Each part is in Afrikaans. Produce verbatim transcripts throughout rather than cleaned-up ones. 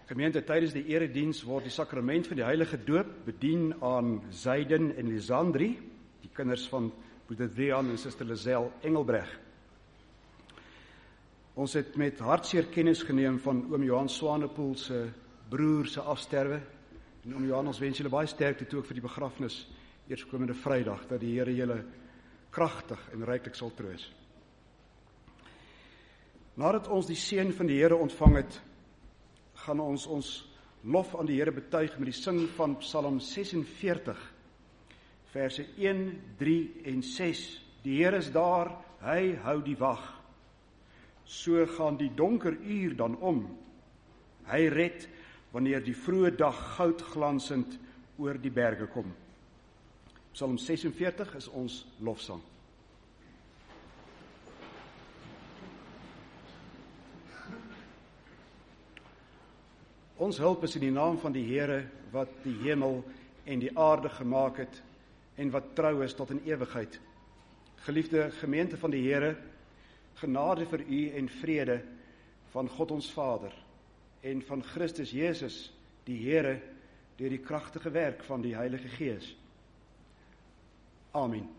Gemeente, tydens die erediens word die sakrament van die heilige doop bedien aan Zaiden en Lisandri, die kinders van broeder Drian en suster Lisel Engelbreg. Ons het met hartseer kennis geneem van oom Johan Swanepoel se broer se afsterwe. En oom Johan, ons wens julle baie sterkte toe ook vir die begrafnis eerskomende Vrydag, dat die Here julle kragtig en ryklik sal troos. Nadat ons die seën van die Here ontvang het, gaan ons ons lof aan die Here betuig met die sing van Psalm sesenveertig, verse een, drie en ses. Die Here is daar, hy hou die wag. So gaan die donker uur dan om. Hy red wanneer die vroeë dag goudglansend oor die berge kom. Psalm sesenveertig is ons lofsang. Ons hulp is in die naam van die Here wat die hemel en die aarde gemaak het en wat trou is tot in ewigheid. Geliefde gemeente van die Here, genade vir u en vrede van God ons Vader en van Christus Jesus, die Here, deur die kragtige werk van die Heilige Gees. Amen.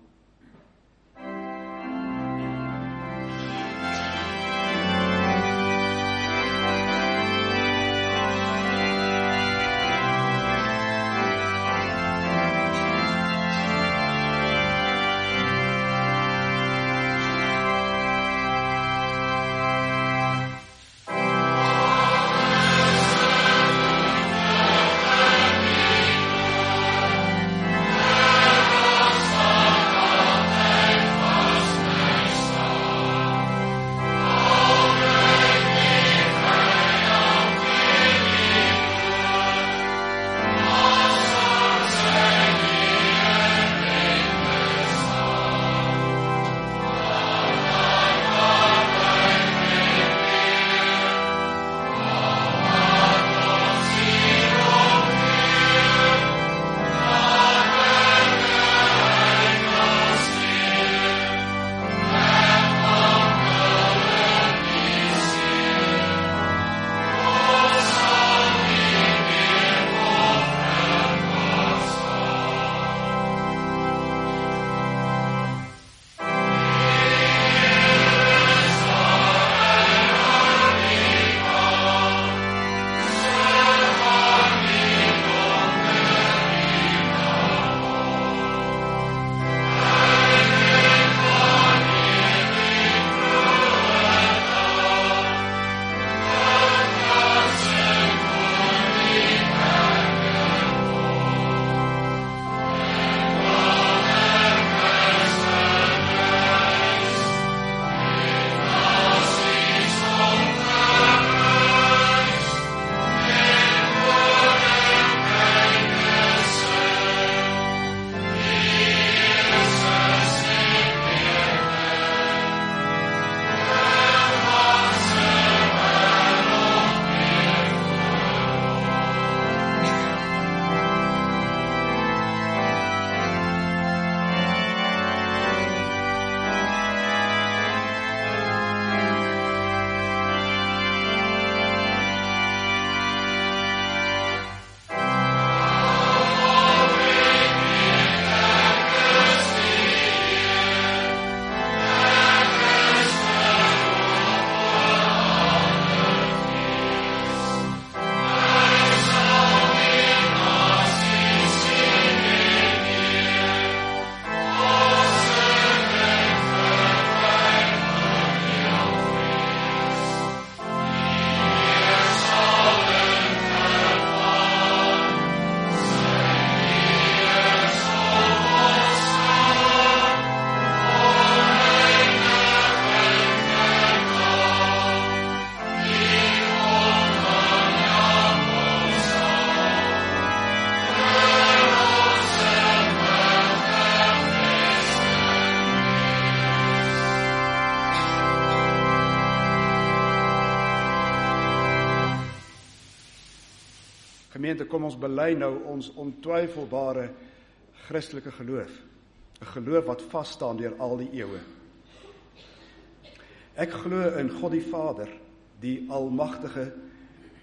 Gemeente, kom ons bely nou ons ontwyfelbare Christelike geloof. 'n Geloof wat vas staan deur al die eeue. Ek glo in God die Vader, die Almagtige,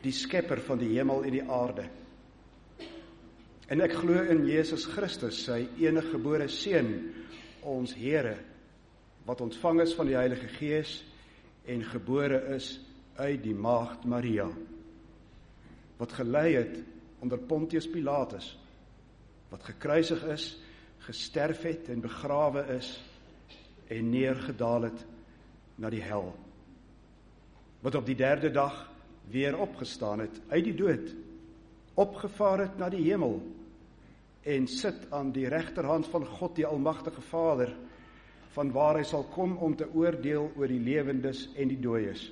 die skepper van die hemel en die aarde. En ek glo in Jesus Christus, sy enige gebore seun, ons Here, wat ontvang is van die Heilige Gees en gebore is uit die maagd Maria, wat gelei het onder Pontius Pilatus, wat gekruisig is, gesterf het en begrawe is en neergedaal het na die hel, wat op die derde dag weer opgestaan het uit die dood, opgevaar het na die hemel en sit aan die regterhand van God die Almagtige Vader, van waar hy sal kom om te oordeel oor die lewendes en die dooies.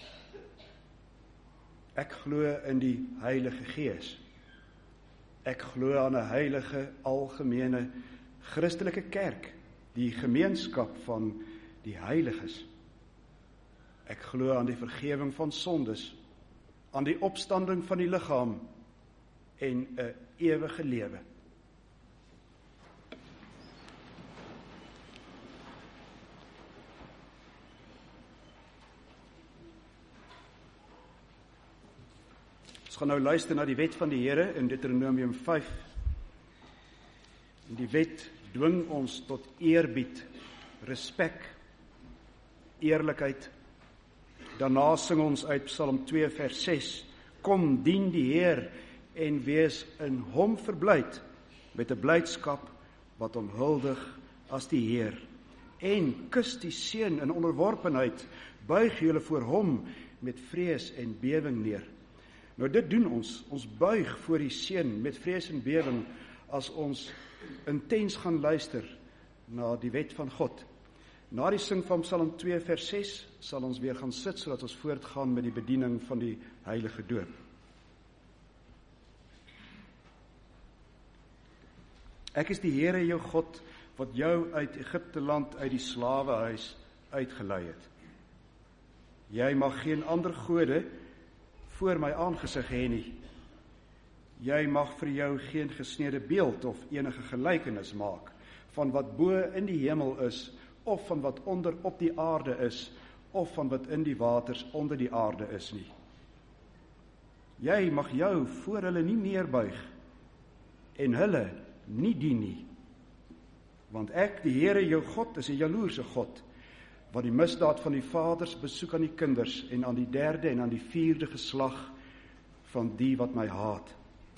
Ek glo in die Heilige Gees. Ek glo aan 'n heilige, algemene, Christelike kerk, die gemeenskap van die heiliges. Ek glo aan die vergewing van sondes, aan die opstanding van die liggaam en 'n ewige lewe. Ons gaan nou luister na die wet van die Here in Deuteronomium vyf. En die wet dwing ons tot eerbied, respek, eerlikheid. Daarna sing ons uit Psalm twee vers ses, kom dien die Heer en wees in hom verblyd, met 'n blydskap wat hom huldig as die Heer. En kus die seun in onderworpenheid, buig julle voor hom met vrees en bewing neer. Nou dit doen ons, ons buig voor die seun met vrees en bewing, as ons intens gaan luister na die wet van God. Na die sing van Psalm twee vers ses sal ons weer gaan sit, sodat ons voortgaan met die bediening van die heilige doop. Ek is die Here jou God, wat jou uit Egipte land, uit die slawehuis uitgelei het. Jy mag geen ander gode voor my aangesig hê nie. Jy mag vir jou geen gesneede beeld of enige gelykenis maak van wat bo in die hemel is, of van wat onder op die aarde is, of van wat in die waters onder die aarde is nie. Jy mag jou voor hulle nie neerbuig en hulle nie dien nie. Want ek, die Here jou God, is 'n jaloerse God, wat die misdaad van die vaders besoek aan die kinders en aan die derde en aan die vierde geslag van die wat my haat.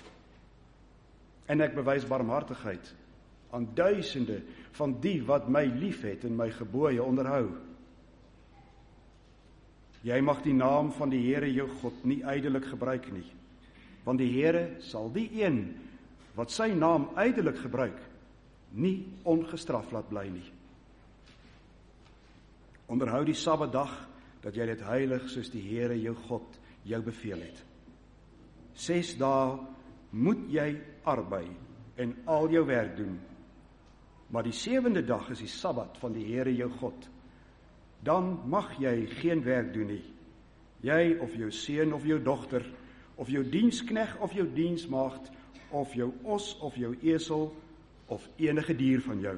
En ek bewys barmhartigheid aan duisende van die wat my liefhet en my gebooie onderhou. Jy mag die naam van die Here jou God nie ydelik gebruik nie, want die Here sal die een wat sy naam ydelik gebruik, nie ongestraf laat bly nie. Onderhou die Sabbatdag, dat jy dit heilig soos die Here jou God jou beveel het. Ses dae moet jy arbei en al jou werk doen, maar die sewende dag is die Sabbat van die Here jou God. Dan mag jy geen werk doen nie. Jy of jou seun of jou dogter, of jou dienskneg of jou diensmaagd, of jou os of jou esel, of enige dier van jou,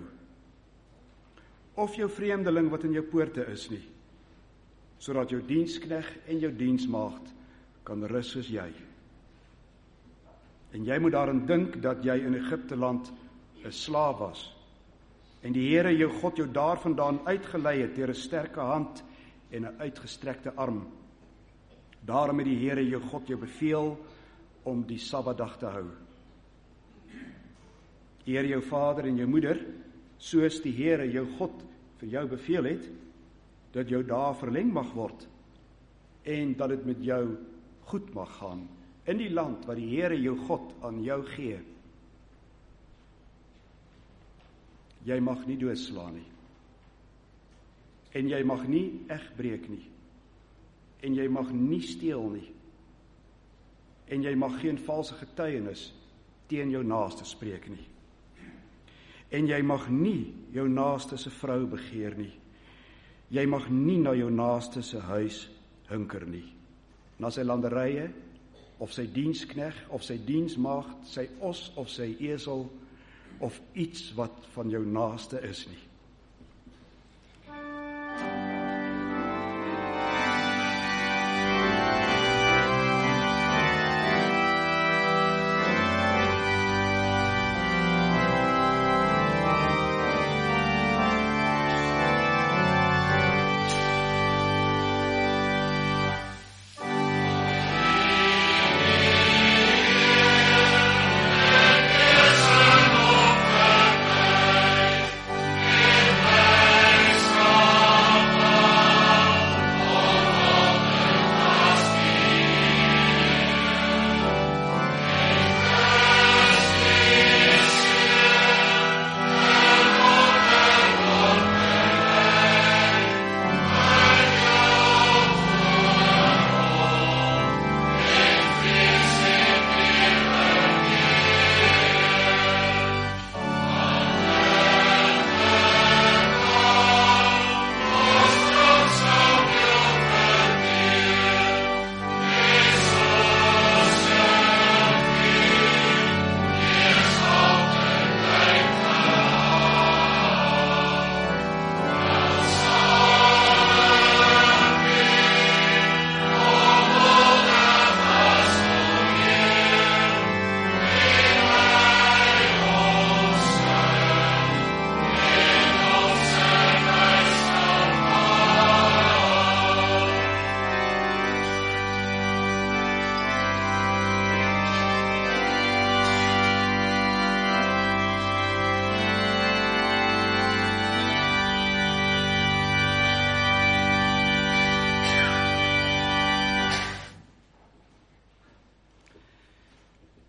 of jou vreemdeling wat in jou poorte is nie, sodat jou dienskneg en jou diensmaagd kan rus soos jy. En jy moet daarin dink dat jy in Egipte land 'n slaaf was, en die Here jou God jou daarvandaan uitgelei het deur 'n sterke hand en 'n uitgestrekte arm. Daarom het die Here jou God jou beveel om die Sabbatdag te hou. Eer jou vader en jou moeder, soos die Here jou God vir jou beveel het, dat jou dae verleng mag word, en dat dit met jou goed mag gaan, in die land wat die Here jou God aan jou gee. Jy mag nie doodslaan nie, en jy mag nie egbreek nie, en jy mag nie steel nie, en jy mag geen valse getuienis teen jou naaste spreek nie. En jy mag nie jou naaste se vrou begeer nie. Jy mag nie na jou naaste se huis hinker nie. Na sy landerye, of sy dienskneg, of sy diensmaagd, sy os of sy esel, of iets wat van jou naaste is nie.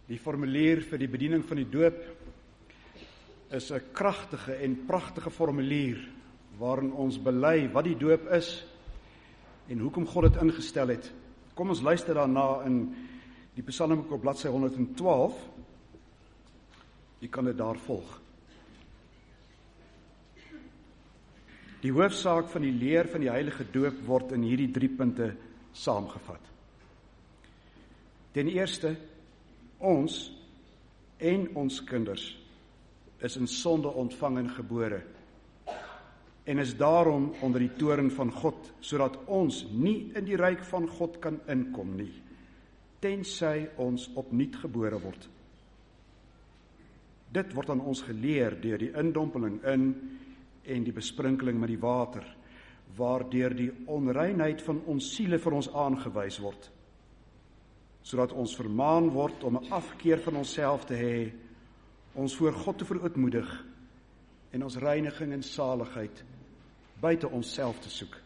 Die formulier vir die bediening van die doop is 'n kragtige en pragtige formulier waarin ons bely wat die doop is en hoekom God dit ingestel het. Kom ons luister daarna in die Psalmboek op bladsy honderdtwaalf. Jy kan dit daar volg. Die hoofsaak van die leer van die heilige doop word in hierdie drie punte saamgevat. Ten eerste, ons en ons kinders is in sonde ontvang en gebore en is daarom onder die toorn van God, sodat ons nie in die ryk van God kan inkom nie, tensy ons opnuut gebore word. Dit word aan ons geleer deur die indompeling in en die besprinkeling met die water, waardeur die onreinheid van ons siele vir ons aangewys word, sodat ons vermaan word om 'n afkeer van onsself te hê, ons voor God te verootmoedig en ons reiniging en saligheid buite onsself te soek.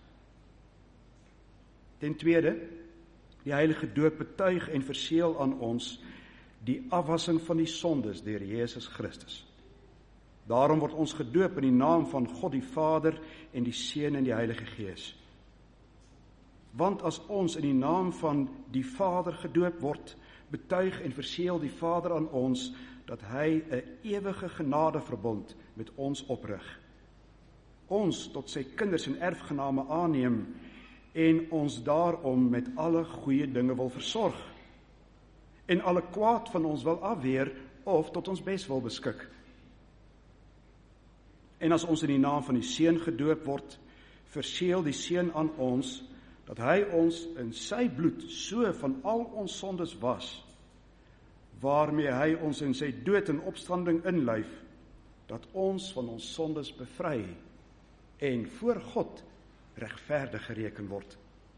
Ten tweede, die heilige doop betuig en verseël aan ons die afwassing van die sondes deur Jesus Christus. Daarom word ons gedoop in die naam van God die Vader en die Seun en die Heilige Gees. Want as ons in die naam van die Vader gedoop word, betuig en verseël die Vader aan ons dat hy 'n ewige genadeverbond met ons oprig. Ons tot sy kinders en erfgename aanneem en ons daarom met alle goeie dinge wil versorg en alle kwaad van ons wil afweer of tot ons bes wil beskik. En as ons in die naam van die Seun gedoop word, verseël die Seun aan ons dat hy ons in sy bloed so van al ons sondes was, waarmee hy ons in sy dood en opstanding inlyf, dat ons van ons sondes bevry en voor God regverdig gereken word.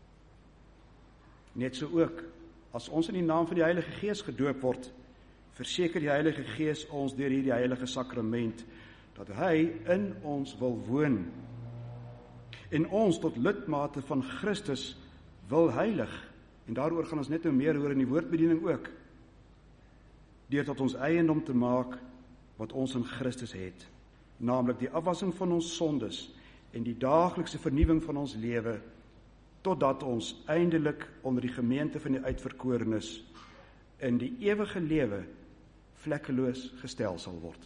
Net so ook, as ons in die naam van die Heilige Gees gedoop word, verseker die Heilige Gees ons deur hierdie heilige sakrament, dat hy in ons wil woon, en ons tot lidmate van Christus wil heilig, en daaroor gaan ons net nou meer hoor in die woordbediening ook, deur tot ons eiendom te maak, wat ons in Christus het, naamlik die afwassing van ons sondes, en die daaglikse vernuwing van ons lewe, totdat ons eindelik onder die gemeente van die uitverkorenes in die ewige lewe vlekkeloos gestel sal word.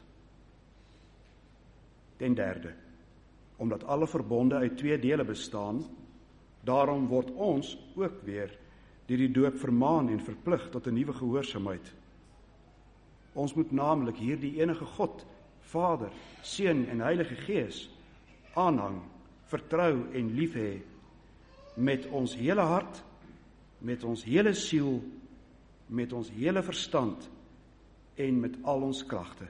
Ten derde, omdat alle verbonde uit twee dele bestaan, daarom word ons ook weer deur die doop vermaan en verplig tot 'n nuwe gehoorsaamheid. Ons moet naamlik hierdie enige God, Vader, Seun en Heilige Gees aanhang, vertrou en lief hê, met ons hele hart, met ons hele siel, met ons hele verstand en met al ons kragte.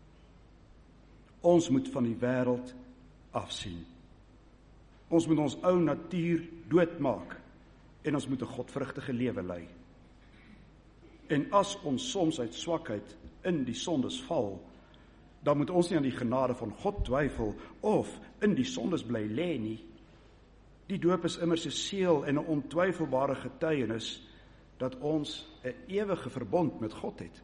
Ons moet van die wêreld afsien. Ons moet ons ou natuur doodmaak en ons moet 'n godvrugtige lewe lei. En as ons soms uit swakheid in die sondes val, dan moet ons nie aan die genade van God twyfel of in die sondes bly lê nie. Die doop is immers 'n seël en 'n ontwyfelbare getuienis dat ons 'n ewige verbond met God het.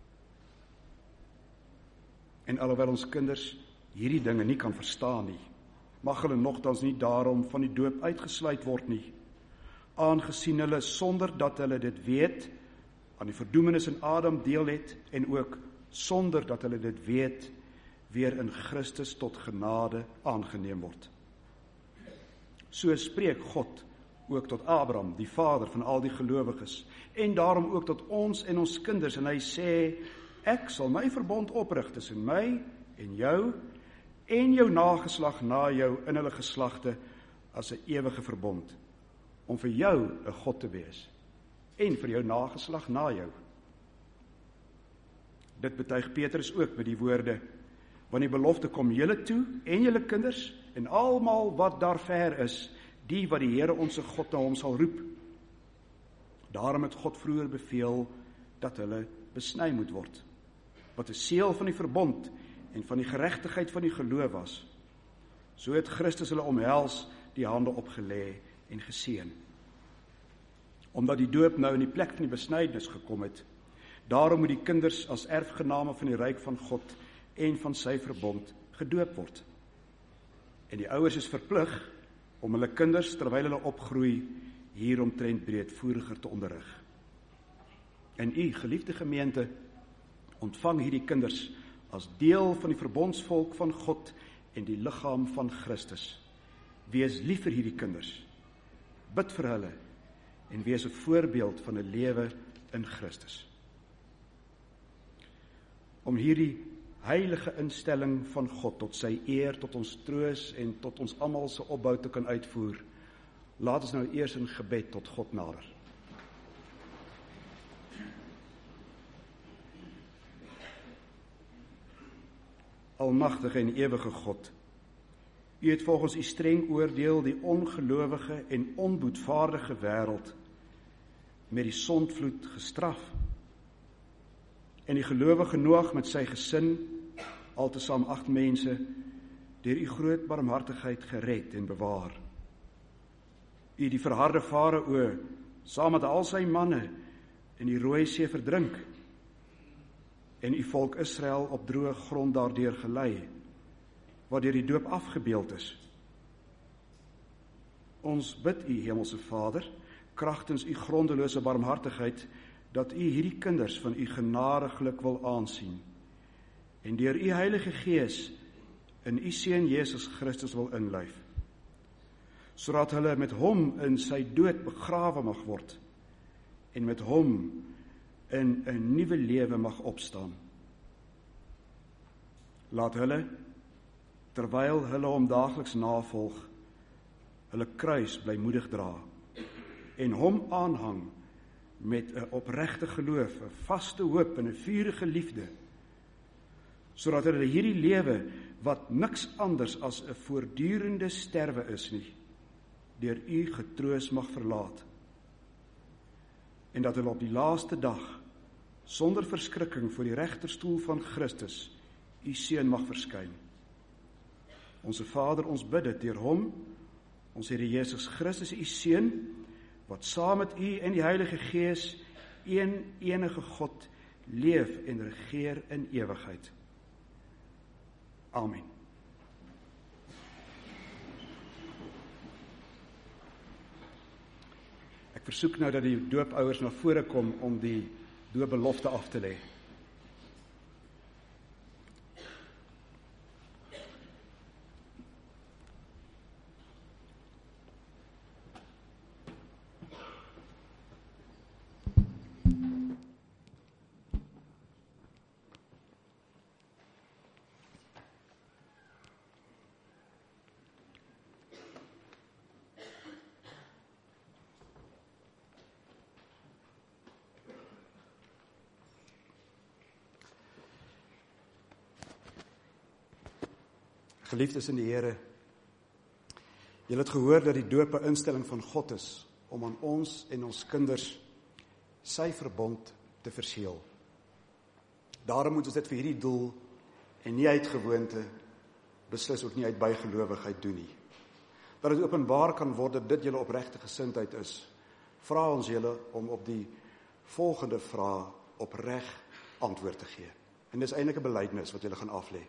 En alhoewel ons kinders hierdie dinge nie kan verstaan nie, mag hulle nogtans nie daarom van die doop uitgesluit word nie, aangesien hulle sonder dat hulle dit weet, aan die verdoemenis in Adam deel het, en ook sonder dat hulle dit weet, weer in Christus tot genade aangeneem word. So spreek God ook tot Abraham, die vader van al die gelowiges, en daarom ook tot ons en ons kinders, en hy sê, ek sal my verbond oprig tussen my en jou, en jou nageslag na jou in hulle geslagte, as 'n ewige verbond, om vir jou 'n God te wees, en vir jou nageslag na jou. Dit betuig Petrus ook met die woorde, want die belofte kom julle toe, en julle kinders, en almal wat daar ver is, die wat die Here onse God na hom sal roep. Daarom het God vroeër beveel, dat hulle besny moet word, wat 'n seël van die verbond, en van die geregtigheid van die geloof was. So het Christus hulle omhels, die hande opgelê en geseën. Omdat die doop nou in die plek van die besnydenis gekom het, Daarom moet die kinders as erfgename van die ryk van God en van sy verbond gedoop word. En die ouers is verplig om hulle kinders terwyl hulle opgroei hieromtrent breedvoeriger te onderrig. En u, geliefde gemeente, ontvang hierdie kinders as deel van die verbondsvolk van God en die liggaam van Christus. Wees lief vir hierdie kinders, bid vir hulle en wees 'n voorbeeld van 'n lewe in Christus. Om hierdie heilige instelling van God tot sy eer, tot ons troos en tot ons almal se opbou te kan uitvoer, laat ons nou eers in gebed tot God nader. Almagtige en ewige God, U het volgens U streng oordeel die ongelowige en onboetvaardige wêreld met die sondvloed gestraf en die gelowige Noag met sy gesin, altesaam agt mense, deur U groot barmhartigheid gered en bewaar. U die verharde Farao saam met al sy manne in die Rooi See verdrink en U volk Israel op droë grond daardeur gelei, waardeur die doop afgebeeld is. Ons bid U, Hemelse Vader, kragtens U grondelose barmhartigheid, dat U hierdie kinders van U genadiglik wil aansien, en deur U Heilige Gees in U Seun Jesus Christus wil inlyf, sodat hulle met Hom in sy dood begrawe mag word, en met Hom in 'n nuwe lewe mag opstaan. Laat hulle, terwyl hulle Hom daagliks navolg, hulle kruis blymoedig dra, en Hom aanhang met 'n opregte geloof, 'n vaste hoop en 'n vurige liefde, sodat hulle hierdie lewe, wat niks anders as 'n voortdurende sterwe is nie, deur U getroos mag verlaat, en dat hulle op die laaste dag, sonder verskrikking voor die regterstoel van Christus, U Seun mag verskyn. Onse Vader, ons bid dit deur Hom, ons Here Jesus Christus, U Seun, wat saam met U en die Heilige Gees, een enige God, leef en regeer in ewigheid. Amen. Ek versoek nou dat die doopouers na vore kom om die doopbelofte af te lê. Geliefdes in die Here, julle het gehoor dat die doop 'n instelling van God is, om aan ons en ons kinders sy verbond te verseël. Daarom moet ons dit vir hierdie doel, en nie uit gewoonte, beslis ook nie uit bygelowigheid doen nie. Dat dit openbaar kan word dat dit julle opregte gesindheid is, vra ons julle om op die volgende vraag opreg antwoord te gee. En dis eintlik 'n belydenis wat julle gaan aflê.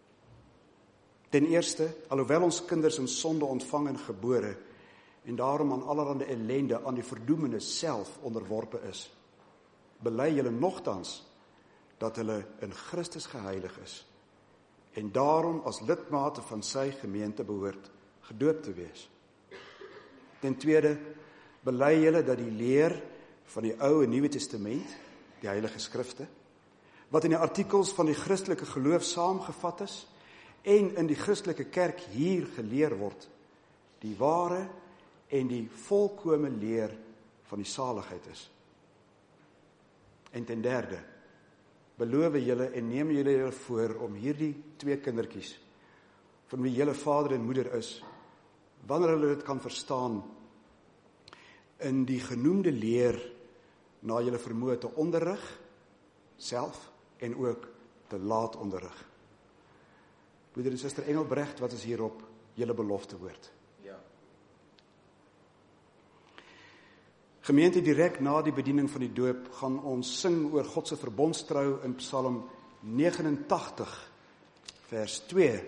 Ten eerste, alhoewel ons kinders in sonde ontvang en gebore, en daarom aan allerhande ellende, aan die verdoemenis self onderworpe is, bely julle nogtans dat hulle in Christus geheilig is, en daarom as lidmate van sy gemeente behoort gedoop te wees. Ten tweede, bely julle dat die leer van die Ou en Nuwe Testament, die Heilige Skrifte, wat in die artikels van die Christelike geloof saamgevat is, en in die Christelike kerk hier geleer word, die ware en die volkome leer van die saligheid is. En ten derde, beloof julle en neem julle julle voor om hierdie twee kindertjies, van wie julle vader en moeder is, wanneer hulle dit kan verstaan, in die genoemde leer na julle vermoë te onderrig, self, en ook te laat onderrig. Broeder en suster Engelbrecht, wat is hierop julle belofte woord? Ja. Gemeente, direk na die bediening van die doop gaan ons sing oor God se verbondstrou in Psalm negenentagtig, vers twee.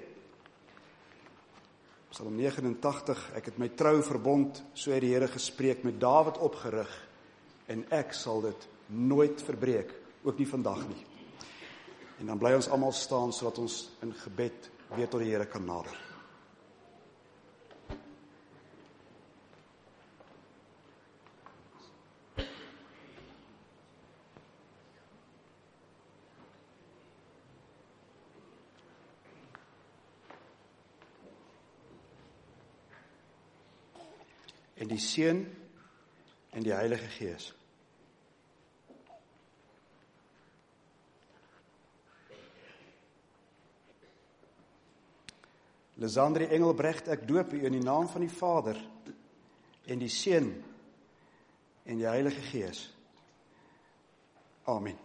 Psalm negenentagtig, ek het my trou verbond, so het die Here gespreek, met Dawid opgerig, en ek sal dit nooit verbreek, ook nie vandag nie. En dan bly ons almal staan, sodat ons in gebed weer tot die Here kan nader. En die Seun en die Heilige Gees. Lisandri Engelbrecht, ek doop u in die naam van die Vader en die Seun en die Heilige Gees. Amen.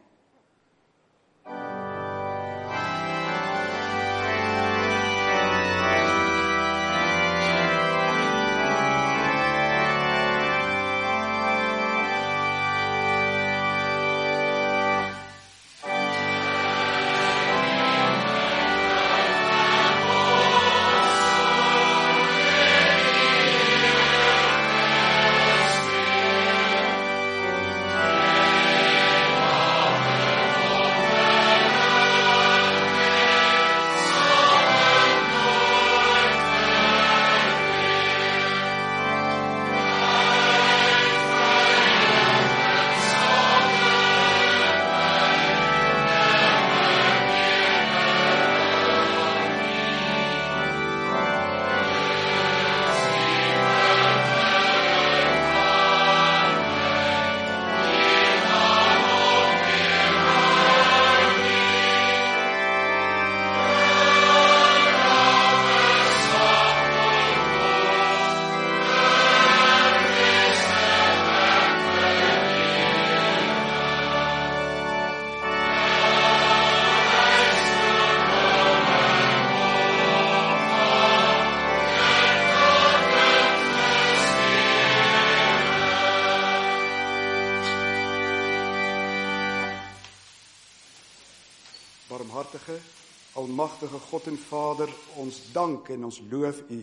Barmhartige, almagtige God en Vader, ons dank en ons loof u,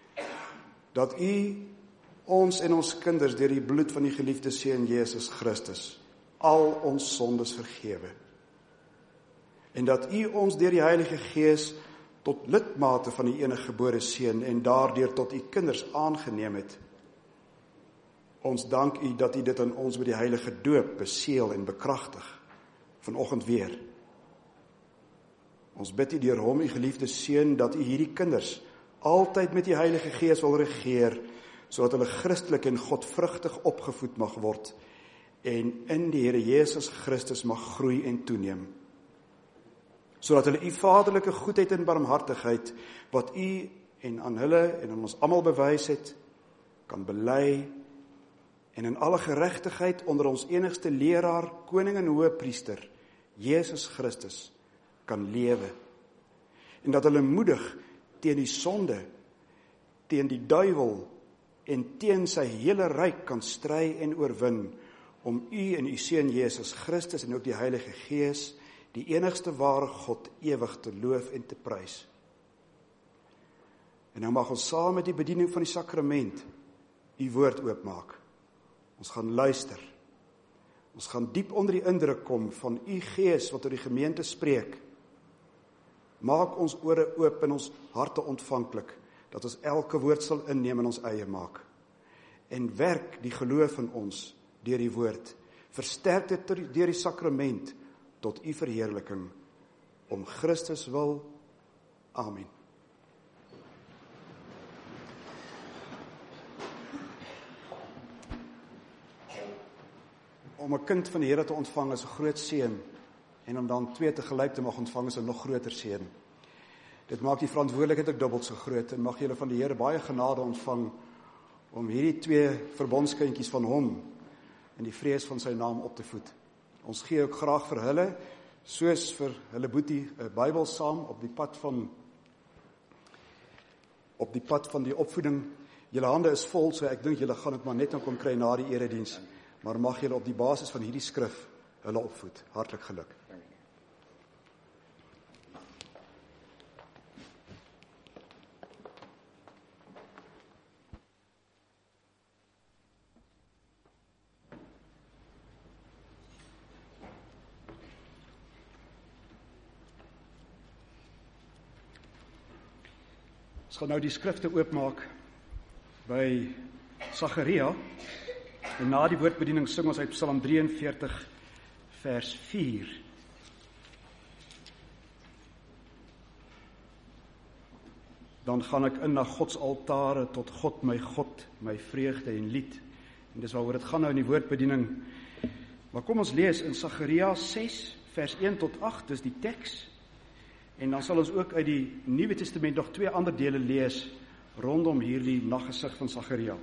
dat u ons en ons kinders deur die bloed van die geliefde Seun Jesus Christus al ons sondes vergewe. En dat u ons deur die Heilige Gees tot lidmate van die enige gebore Seun en daardeur tot u kinders aangeneem het. Ons dank u dat u dit aan ons met die heilige doop beseël en bekragtig, vanoggend weer. Ons bid u deur hom, u geliefde Seun, dat u hierdie kinders altyd met die Heilige Gees wil regeer, sodat hulle Christelik en godvrugtig opgevoed mag word en in die Here Jesus Christus mag groei en toeneem. Sodat hulle u vaderlike goedheid en barmhartigheid, wat u en aan hulle en aan ons almal bewys het, kan bely en in alle geregtigheid onder ons enigste leraar, koning en hoëpriester, Jesus Christus, kan lewe, en dat hulle moedig teen die sonde, teen die duiwel en teen sy hele ryk kan stry en oorwin, om u en u Seun Jesus Christus en ook die Heilige Gees, die enigste ware God, ewig te loof en te prys. En nou mag ons saam met die bediening van die sakrament u woord oopmaak. Ons gaan luister. Ons gaan diep onder die indruk kom van u Gees wat tot die gemeente spreek. Maak ons ore oop en ons harte ontvanklik, dat ons elke woord sal inneem en ons eie maak. En werk die geloof in ons deur die woord. Versterk dit deur die sakrament tot u verheerliking. Om Christus wil. Amen. Om 'n kind van die Here te ontvang is 'n groot seën. En om dan twee tegelyk te mag ontvang is 'n nog groter seën. Dit maak die verantwoordelikheid ook dubbel so groot en mag julle van die Here baie genade ontvang om hierdie twee verbondskindjies van hom in die vrees van sy naam op te voed. Ons gee ook graag vir hulle, soos vir hulle boetie, 'n Bybel saam op die pad van op die pad van die opvoeding. Julle hande is vol, so ek dink julle gaan dit maar net nou kom kry na die erediens. maar mag julle op die basis van hierdie skrif hulle opvoed. Hartlik geluk. Ons gaan nou die skrifte oopmaak by Sagaria, en na die woordbediening sing ons uit Psalm drieënveertig vers vier. Dan gaan ek in na Gods altare, tot God my God, my vreugde en lied. En dis waaroor dit gaan nou in die woordbediening. Maar kom ons lees in Sagaria ses vers een tot agt, dis die teks. En dan sal ons ook uit die Nuwe Testament nog twee ander dele lees rondom hierdie naggesig van Sagaria.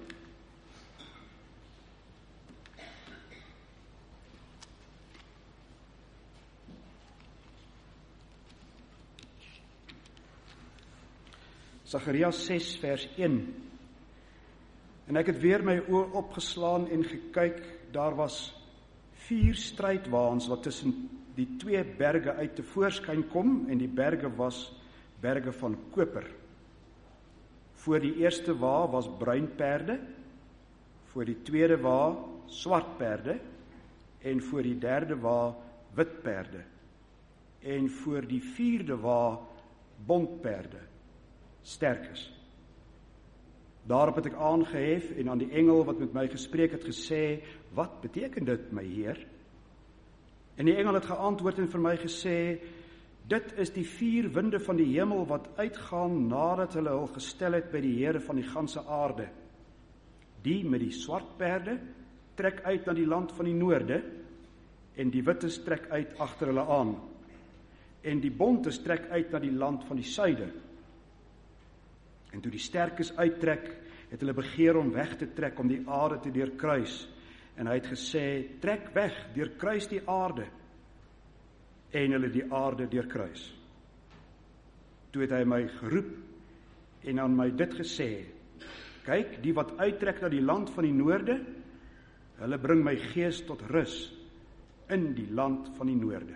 Sagaria ses vers een. En ek het weer my oë opgeslaan en gekyk, daar was vier strydwaans wat tussen die twee berge uit te voorskyn kom, en die berge was berge van koper. Voor die eerste wa was bruin perde, voor die tweede wa swart perde, en voor die derde wa wit perde, en voor die vierde wa bontperde, sterkes. Daarop het ek aangehef en aan die engel wat met my gespreek het gesê, wat beteken dit, my Heer? En die engel het geantwoord en vir my gesê, dit is die vier winde van die hemel wat uitgaan nadat hulle hul gestel het by die Here van die ganse aarde. Die met die swart perde trek uit na die land van die noorde, en die wittes trek uit agter hulle aan, en die bontes trek uit na die land van die suide. En toe die sterkes uittrek, het hulle begeer om weg te trek, om die aarde te deurkruis. En hy het gesê, trek weg, deurkruis die aarde. En hulle die aarde deurkruis. Toe het hy my geroep, en aan my dit gesê, kyk, die wat uittrek na die land van die noorde, hulle bring my gees tot rus, in die land van die noorde.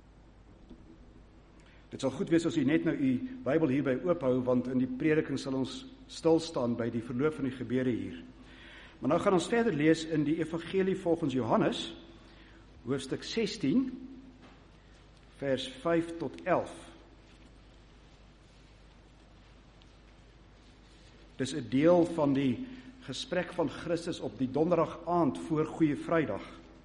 Dit sal goed wees as u net nou u Bybel hierby oophou, want in die prediking sal ons stilstaan by die verloop van die gebede hier. Maar nou gaan ons verder lees in die evangelie volgens Johannes, hoofstuk sestien, vers vyf tot elf. Dis 'n deel van die gesprek van Christus op die donderdag aand voor Goeie Vrydag.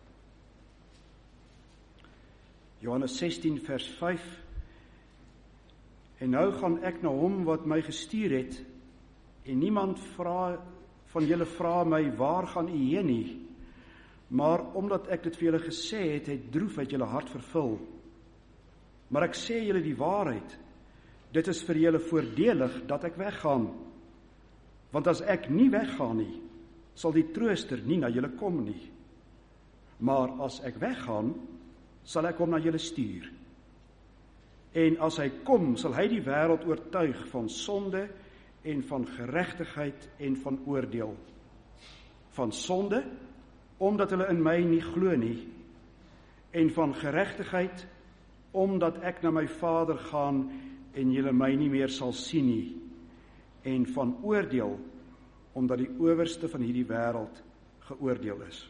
Johannes sestien vers vyf. En nou gaan ek na hom wat my gestuur het, en niemand vra, van julle vra my, waar gaan u heen nie? Maar omdat ek dit vir julle gesê het, het droefheid julle hart vervul. Maar ek sê julle die waarheid, dit is vir julle voordelig dat ek weggaan. Want as ek nie weggaan nie, sal die trooster nie na julle kom nie. Maar as ek weggaan, sal ek hom na julle stuur. En as hy kom, sal hy die wêreld oortuig van sonde en van geregtigheid en van oordeel. Van sonde, omdat hulle in my nie glo nie, en van geregtigheid, omdat ek na my Vader gaan en julle my nie meer sal sien nie, en van oordeel, omdat die owerste van hierdie wêreld geoordeel is.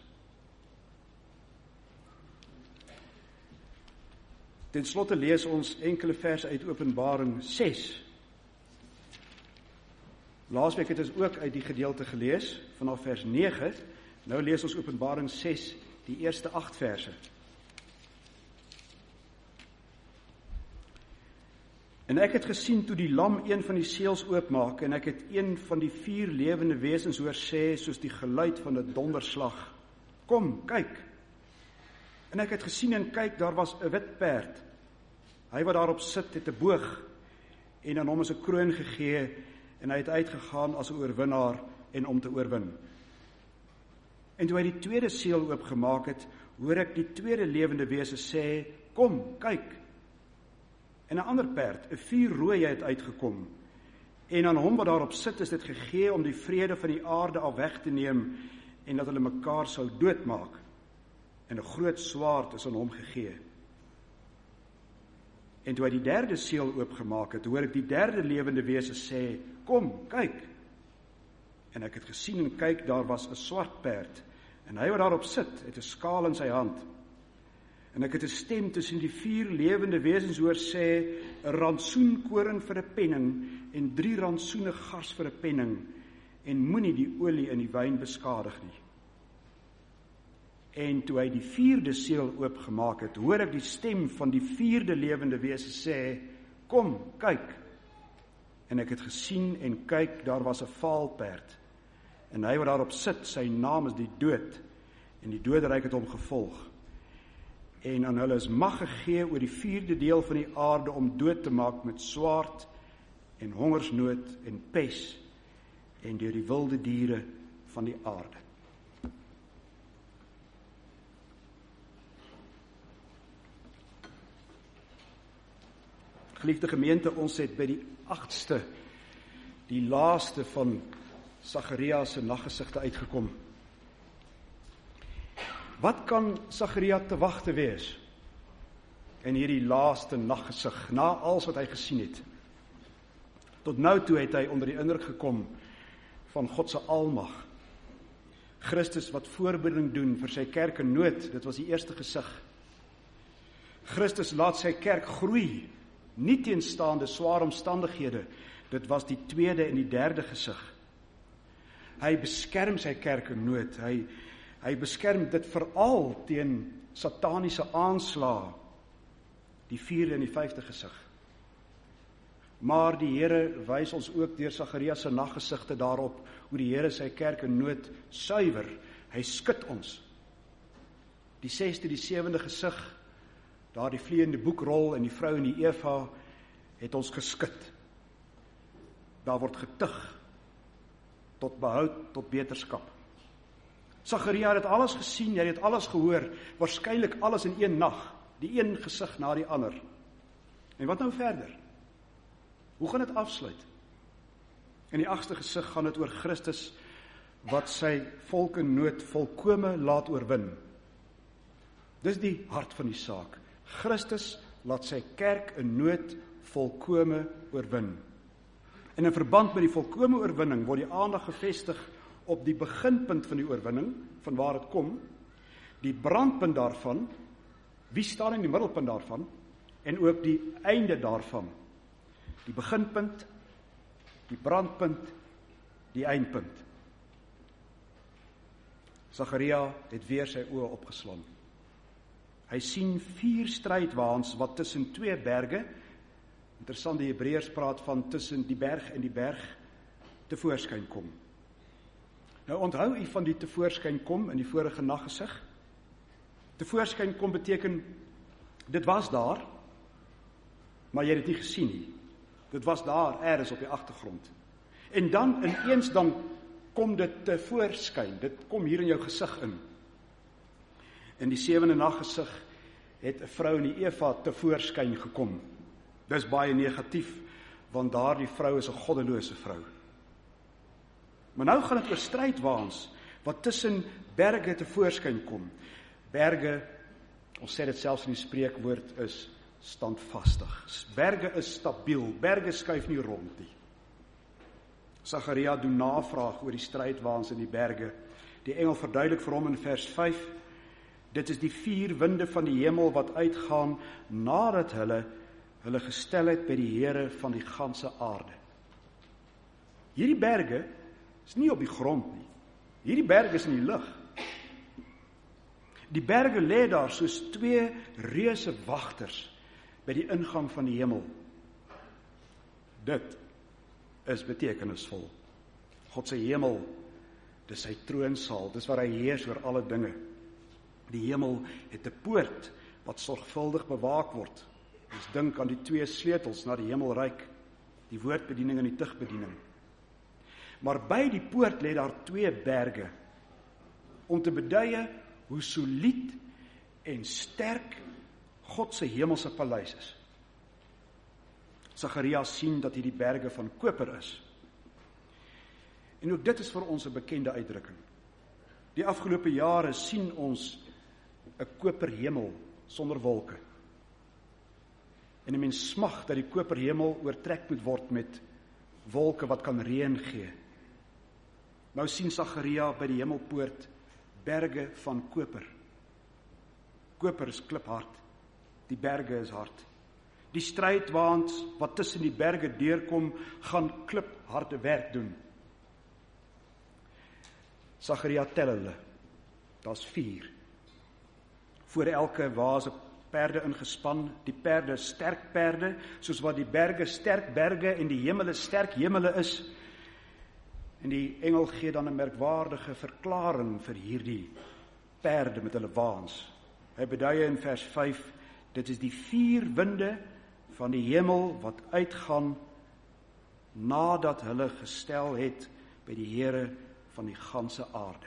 Ten slotte lees ons enkele verse uit Openbaring ses. Laasweek het ons ook uit die gedeelte gelees, vanaf vers nege, nou lees ons Openbaring ses, die eerste agt verse. En ek het gesien toe die lam een van die seels oopmaak, en ek het een van die vier lewende wesens hoor sê, soos die geluid van 'n donderslag, kom, kyk. En ek het gesien en kyk, daar was 'n wit perd. Hy wat daarop sit, het 'n boog, en aan hom is 'n kroon gegee, en hy het uitgegaan as 'n oorwinnaar en om te oorwin. En toe hy die tweede seël oopgemaak het, hoor ek die tweede lewende wese sê, kom, kyk. En 'n ander perd, 'n vuurrooi het uitgekom, en aan hom wat daarop sit is dit gegee om die vrede van die aarde al weg te neem, en dat hulle mekaar sou doodmaak, en 'n groot swaard is aan hom gegee. En toe hy die derde seël oopgemaak het, hoor ek die derde lewende wese sê, kom, kyk. En ek het gesien en kyk, daar was 'n swart perd, en hy wat daarop sit, het 'n skaal in sy hand. En ek het 'n stem tussen die vier lewende wesens hoor sê, 'n rantsoen koring vir 'n penning, en drie rantsoene gas vir 'n penning, en moenie die olie in die wyn beskadig nie. En toe hy die vierde seël oopgemaak het, hoor ek die stem van die vierde lewende wese sê, kom, kyk. En ek het gesien en kyk, daar was 'n vaalperd, en hy wat daarop sit, sy naam is die dood, en die doderyk het hom gevolg. En aan hulle is mag gegee oor die vierde deel van die aarde om dood te maak met swaard en hongersnood en pes en deur die wilde diere van die aarde. Geliefde gemeente, ons het by die agtste, die laaste van Sagaria se naggesigte uitgekom. Wat kan Sagaria te wagte wees in hierdie laaste naggesig, na alles wat hy gesien het? Tot nou toe het hy onder die indruk gekom van God se almag. Christus wat voorbereiding doen vir sy kerk in nood, dit was die eerste gesig. Christus laat sy kerk groei, nie teenstaande swaar omstandighede, dit was die tweede en die derde gesig. Hy beskerm sy kerk in nood, hy, hy beskerm dit veral teen sataniese aanslae, die vierde en die vyfde gesig. Maar die Here wys ons ook deur Sagaria se naggesigte daarop, hoe die Here sy kerk in nood suiwer, hy skud ons. Die sesde, die sewende gesig, daar die vleiende boekrol en die vrou en die Eva, het ons geskit. Daar word getug, tot behoud, tot beterskap. Sagaria het alles gesien, hy het alles gehoor, waarskynlik alles in een nag, die een gesig na die ander. En wat nou verder? Hoe gaan dit afsluit? In die agste gesig gaan dit oor Christus, wat sy volk in nood volkome laat oorwin. Dis die hart van die saak. Christus laat sy kerk in nood volkome oorwin. En in verband met die volkome oorwinning word die aandag gefestig op die beginpunt van die oorwinning, van waar het kom, die brandpunt daarvan, wie staan in die middelpunt daarvan, en ook die einde daarvan. Die beginpunt, die brandpunt, die eindpunt. Sagaria het weer sy oë opgeslaan. Hy sien vier strydwaans wat tussen twee berge, interessant, die Hebreërs praat van tussen die berg en die berg, tevoorskyn kom. Nou onthou u van die tevoorskyn kom in die vorige naggesig? Tevoorskyn kom beteken, dit was daar, maar jy het dit nie gesien nie. Dit was daar, ergens op die agtergrond. En dan, ineens dan, kom dit tevoorskyn, dit kom hier in jou gesig in. In die sewende naggesig het 'n vrou en die Eva tevoorskyn gekom. Dis baie negatief, want daardie vrou is 'n goddelose vrou. Maar nou gaan dit oor strydwaans, wat tussen berge tevoorskyn kom. Berge, ons sê dit selfs in die spreekwoord, is standvastig. Berge is stabiel, berge skuif nie rond nie. Sagaria doen navraag oor die strydwaans in die berge. Die engel verduidelik vir hom in vers vyf, dit is die vier winde van die hemel wat uitgaan, nadat hulle hulle gestel het by die Here van die ganse aarde. Hierdie berge is nie op die grond nie. Hierdie berge is in die lug. Die berge lê daar soos twee reuse wagters by die ingang van die hemel. Dit is betekenisvol. God se hemel, dis sy troonsaal, dis waar hy heers oor alle dinge. Die hemel het 'n poort wat sorgvuldig bewaak word. Ons dink aan die twee sleutels na die hemelryk, die woordbediening en die tugbediening. Maar by die poort lê daar twee berge, om te beduie hoe solied en sterk God se hemelse paleis is. Sagaria sien dat hierdie berge van koper is. En ook dit is vir ons 'n bekende uitdrukking. Die afgelope jare sien ons 'n koper hemel sonder wolke. En 'n mens smag dat die koper hemel oortrek moet word met wolke wat kan reën gee. Nou sien Sagaria by die hemelpoort berge van koper. Koper is kliphard, die berge is hard. Die strydwaans wat tussen die berge deurkom, gaan klipharde werk doen. Sagaria tel hulle, daar's vier. Voor elke waas 'n perde ingespan, die perde sterk perde, soos wat die berge sterk berge en die hemele sterk hemele is. En die engel gee dan 'n merkwaardige verklaring vir hierdie perde met hulle waans. Hy beduie in vers vyf, dit is die vier winde van die hemel wat uitgaan nadat hulle gestel het by die Here van die ganse aarde.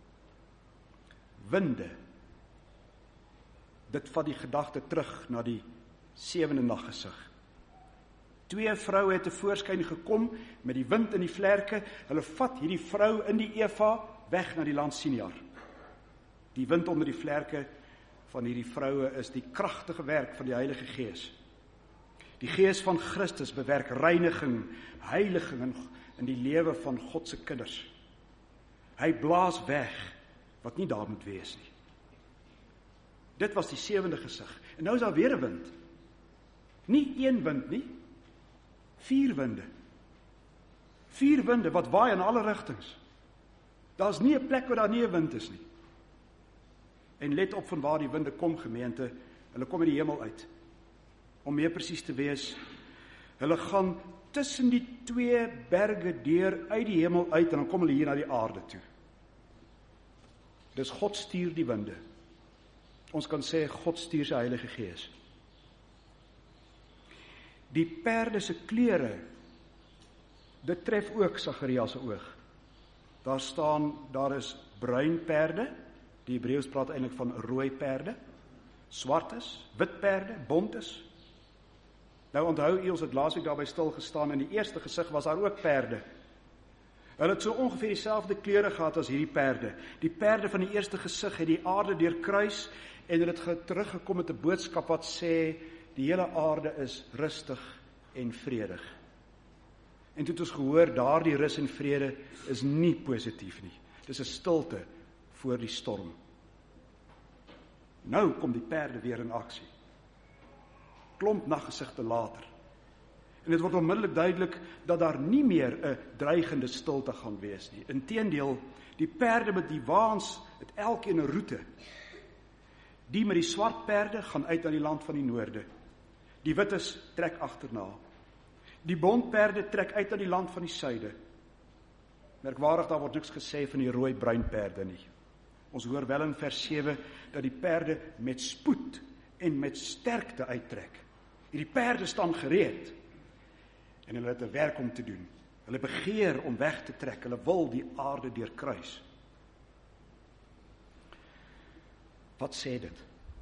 Winde, dit vat die gedagte terug na die sewende naggesig. Twee vroue het tevoorskyn gekom met die wind in die vlerke, hulle vat hierdie vrou in die Eva weg na die land Siniar. Die wind onder die vlerke van hierdie vroue is die kragtige werk van die Heilige Gees. Die Gees van Christus bewerk reiniging, heiliging in, in die lewe van God se kinders. Hy blaas weg wat nie daar moet wees nie. Dit was die sewende gesig. En nou is daar weer 'n wind. Nie een wind nie, vier winde. Vier winde wat waai in alle rigtings. Daar's nie 'n plek waar daar nie 'n wind is nie. En let op van waar die winde kom, gemeente, hulle kom uit die hemel uit. Om meer presies te wees, hulle gaan tussen die twee berge deur uit die hemel uit en dan kom hulle hier na die aarde toe. Dus God stuur die winde. Ons kan sê God stuur sy Heilige Gees. Die perde se kleure, dit tref ook Sagaria se oog. Daar staan, daar is bruin perde, die Hebreëus praat eintlik van rooi perde, swart is, wit perde, bont is. Nou onthou u, ons het laasweek daarby stil gestaan, in die eerste gesig was daar ook perde. Hulle het so ongeveer dieselfde kleure gehad as hierdie perde. Die perde van die eerste gesig het die aarde deurkruis en hulle het teruggekom met 'n boodskap wat sê die hele aarde is rustig en vredig. En toe het ons gehoor, daardie rus en vrede is nie positief nie. Dis 'n stilte voor die storm. Nou kom die perde weer in aksie. Klomp naggesigte later. En dit word onmiddellik duidelik dat daar nie meer 'n dreigende stilte gaan wees nie. Inteendeel, die perde met die waans het elkeen 'n roete. Die met die swart perde gaan uit na die land van die noorde. Die wites trek agterna. Die bontperde trek uit na die land van die suide. Merkwaardig, daar word niks gesê van die rooi-bruin perde nie. Ons hoor wel in vers sewe dat die perde met spoed en met sterkte uittrek. Hierdie perde staan gereed en hulle het 'n werk om te doen. Hulle begeer om weg te trek, hulle wil die aarde deurkruis. Wat sê dit?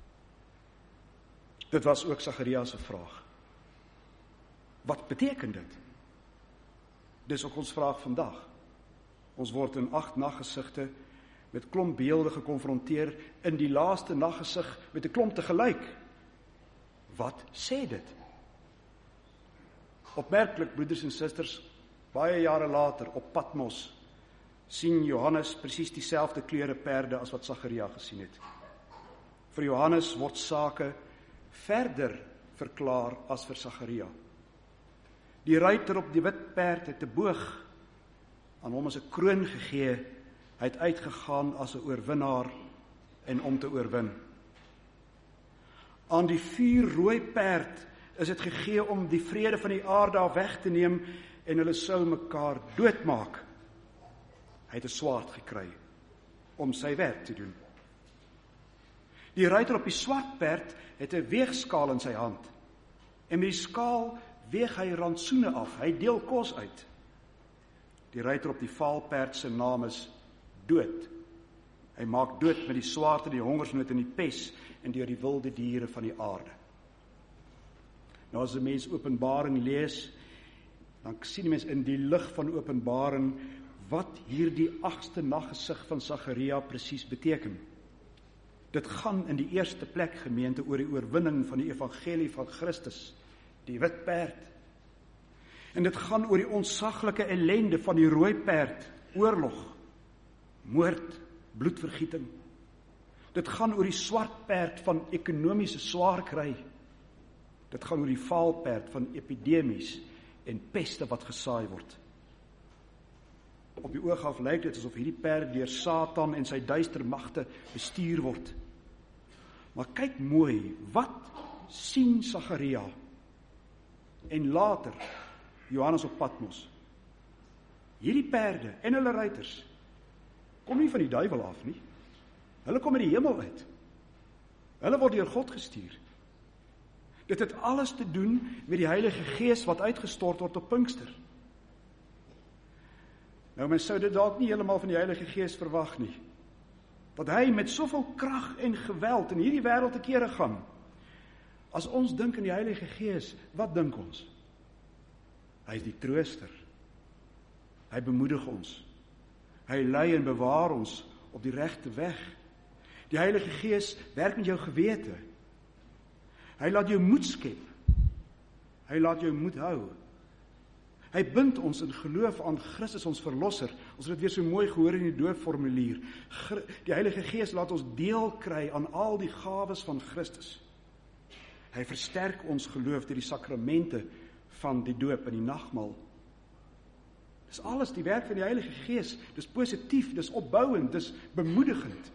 Dit was ook Sagaria se vraag. Wat beteken dit? Dis ook ons vraag vandag. Ons word in agt naggesigte met klomp beelde gekonfronteer, in die laaste naggesig met 'n klomp te gelyk. Wat sê dit? Opmerklik, broeders en susters, baie jare later op Patmos sien Johannes presies dieselfde kleure perde as wat Sagaria gesien het. Vir Johannes word sake verder verklaar as vir Sagaria. Die ruiter op die wit perd het 'n boog aan hom as 'n kroon gegee. Hy het uitgegaan as 'n oorwinnaar en om te oorwin. Aan die vuur rooi perd is dit gegee om die vrede van die aarde af weg te neem en hulle sou mekaar doodmaak. Hy het 'n swaard gekry om sy werk te doen. Die ruiter op die swart perd het 'n weegskaal in sy hand en met die skaal weeg hy rantsoene af, hy deel kos uit. Die ruiter op die vaalperd se naam is dood. Hy maak dood met die swaard en die hongersnood en die pes en deur die wilde diere van die aarde. Nou as 'n mens Openbaring lees, dan sien die mens in die lig van Openbaring wat hierdie agste naggesig van Sagaria presies beteken. Dit gaan in die eerste plek, gemeente, oor die oorwinning van die evangelie van Christus, die wit perd. En dit gaan oor die ontsaglike ellende van die rooi perd, oorlog, moord, bloedvergieting. Dit gaan oor die swart perd van ekonomiese swaarkry. Dit gaan oor die vaal perd van epidemies en peste wat gesaai word. Op die oog af lyk dit asof hierdie perd deur Satan en sy duister magte bestuur word. Maar kyk mooi, wat sien Sagaria? En later, Johannes op Patmos. Hierdie perde en hulle ruiters kom nie van die duiwel af nie. Hulle kom uit die hemel uit. Hulle word deur God gestuur. Dit het alles te doen met die Heilige Gees wat uitgestort word op Pinkster. Nou, mens sou dit dalk nie heeltemal van die Heilige Gees verwag nie. Dat hy met soveel krag en geweld in hierdie wêreld te kere gaan. As ons dink aan die Heilige Gees, wat dink ons? Hy is die trooster. Hy bemoedig ons. Hy lei en bewaar ons op die regte weg. Die Heilige Gees werk met jou gewete. Hy laat jou moed skep. Hy laat jou moed hou. Hy bind ons in geloof aan Christus ons verlosser. Ons het dit weer so mooi gehoor in die doopformulier. Die Heilige Gees laat ons deel kry aan al die gawes van Christus. Hy versterk ons geloof deur die sakramente van die doop en die nagmaal. Dis alles die werk van die Heilige Gees. Dis positief, dis opbouend, dis bemoedigend.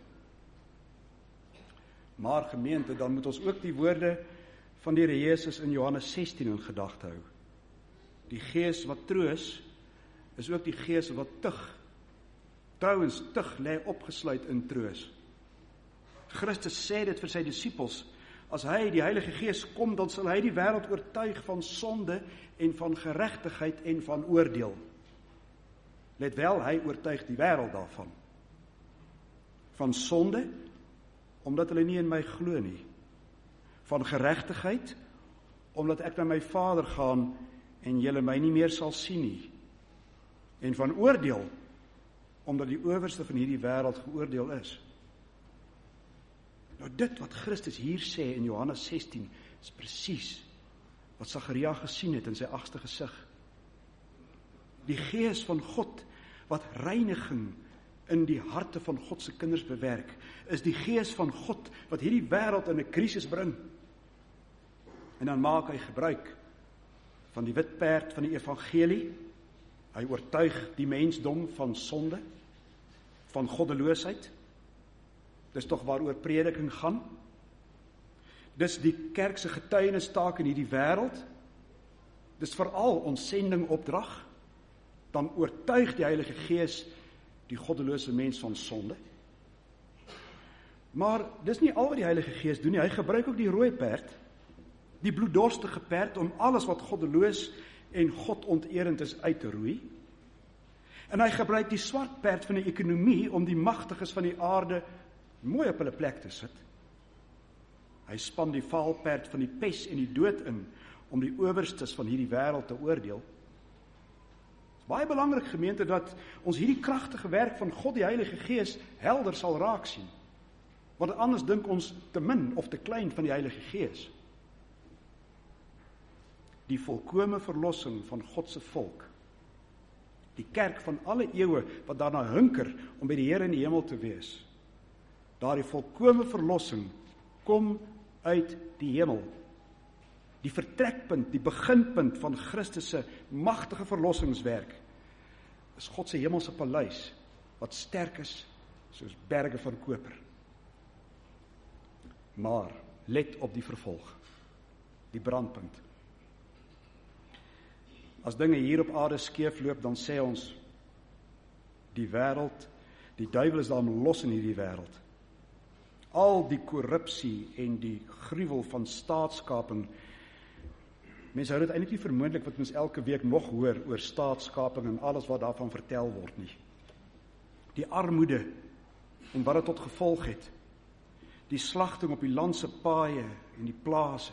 Maar gemeente, dan moet ons ook die woorde van die Here Jesus in Johannes sestien in gedagte hou. Die Gees wat troos, is ook die Gees wat tug. Trouwens, tug lê opgesluit in troos. Christus sê dit vir sy disippels, as hy, die Heilige Gees, kom, dan sal hy die wêreld oortuig van sonde en van geregtigheid en van oordeel. Let wel, hy oortuig die wêreld daarvan. Van sonde, omdat hulle nie in my glo nie. Van geregtigheid, omdat ek na my Vader gaan en julle my nie meer sal sien nie. En van oordeel, omdat die owerste van hierdie wêreld geoordeel is. Nou dit wat Christus hier sê in Johannes sestien, is presies wat Sagaria gesien het in sy agste gesig. Die Gees van God, wat reiniging in die harte van God se kinders bewerk, is die Gees van God wat hierdie wêreld in 'n krisis bring. En dan maak hy gebruik van die wit perd van die evangelie. Hy oortuig die mensdom van sonde, van goddeloosheid. Dis tog waaroor prediking gaan. Dis die kerk se getuienistaak in hierdie wêreld. Dis veral ons sendingopdrag. Dan oortuig die Heilige Gees die goddelose mens van sonde. Maar dis nie al wat die Heilige Gees doen nie. Hy gebruik ook die rooi perd, die bloeddorstige perd, om alles wat goddeloos en godonterend is uit te roei. En hy gebruik die swart perd van die ekonomie om die magtiges van die aarde mooi op hulle plek te sit. Hy span die vaalperd van die pes en die dood in om die owerstes van hierdie wêreld te oordeel. Baie belangrik, gemeente, dat ons hierdie kragtige werk van God die Heilige Gees helder sal raak sien. Want anders dink ons te min of te klein van die Heilige Gees. Die volkome verlossing van God se volk. Die kerk van alle eeue wat daarna hunker om by die Here in die hemel te wees. Daardie volkome verlossing kom uit die hemel. Die vertrekpunt, die beginpunt van Christus se magtige verlossingswerk is God se hemelse paleis wat sterk is soos berge van koper. Maar let op die vervolg, die brandpunt. As dinge hier op aarde skeefloop, dan sê ons die wêreld, die duiwel is daarom los in hierdie wêreld. Al die korrupsie en die gruwel van staatskaping. Mense hou dit eintlik nie vir moontlik wat ons elke week nog hoor oor staatskaping en alles wat daarvan vertel word nie. Die armoede en wat dit tot gevolg het. Die slagting op die land se paaie en die plase.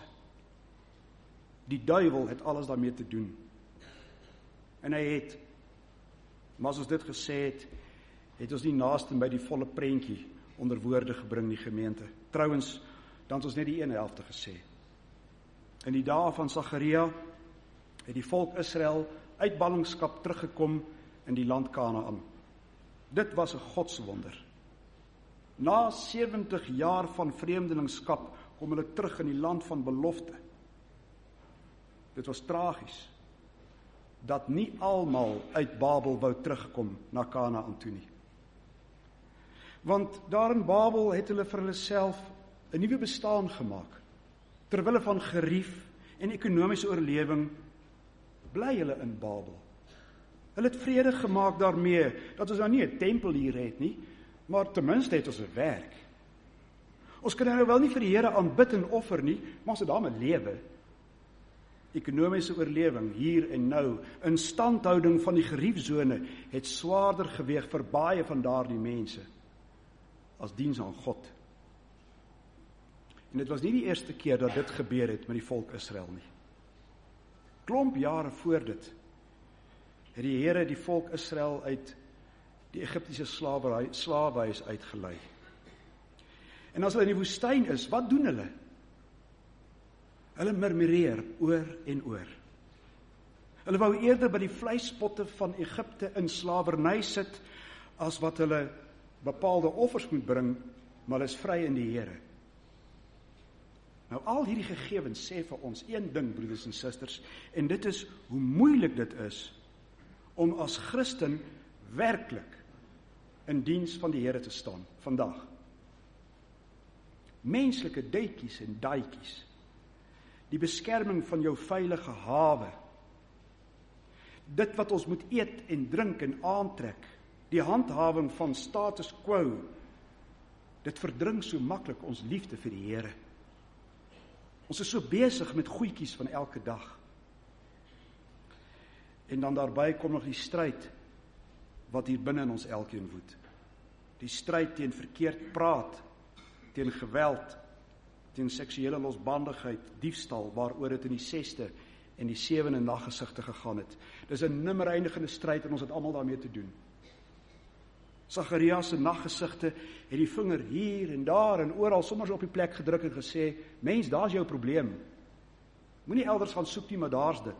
Die duiwel het alles daarmee te doen. En hy het Maar as ons dit gesê het, het ons nie naaste by die volle prentjie onder woorde gebring die gemeente. Trouwens, dan het ons net die ene helfte gesê. In die dae van Sagaria het die volk Israel uit ballingskap teruggekom in die land Kanaan. Dit was 'n godswonder. Na sewentig jaar van vreemdelingskap kom hulle terug in die land van belofte. Dit was tragies dat nie almal uit Babel wou terugkom na Kanaan toe nie. Want daar in Babel het hulle vir hulle self 'n nuwe bestaan gemaak. Terwille van gerief en ekonomiese oorlewing bly hulle in Babel. Hulle het vrede gemaak daarmee dat ons nou nie 'n tempel hier het nie, maar ten minste het ons 'n werk. Ons kan nou wel nie vir die Here aanbid en offer nie, maar ons het daarmee lewe. Ekonomiese oorlewing hier en nou, instandhouding van die geriefsone het swaarder geweeg vir baie van daardie mense as diens aan God. En dit was nie die eerste keer dat dit gebeur het met die volk Israel nie. Klomp jare voor dit het die Here die volk Israel uit die Egiptiese slawerij, slawehuis uitgelei. En as hulle in die woestyn is, wat doen hulle? Hulle murmureer oor en oor. Hulle wou eerder by die vleispotte van Egipte in slawerny sit, as wat hulle bepaalde offers moet bring, maar hulle is vry in die Here. Nou al hierdie gegevens sê vir ons een ding, broeders en susters, en dit is hoe moeilik dit is om as Christen werklik in diens van die Here te staan vandag. Menslike duitjies en daadjies, die beskerming van jou veilige hawe, dit wat ons moet eet en drink en aantrek, die handhawing van status quo, dit verdring so maklik ons liefde vir die Here. Ons is so besig met goedjies van elke dag. En dan daarby kom nog die stryd wat hier binne in ons elkeen woed. Die stryd teen verkeerd praat, teen geweld, teen seksuele losbandigheid, diefstal, waaroor dit in die sesde en die sewende naggesigte gegaan het. Dis 'n nimmer eindigende stryd en ons het almal daarmee te doen. Sagaria se naggesigte het die vinger hier en daar en oral sommer op die plek gedruk en gesê, mens, daar's jou probleem. Moenie elders gaan soek nie, maar daar's dit.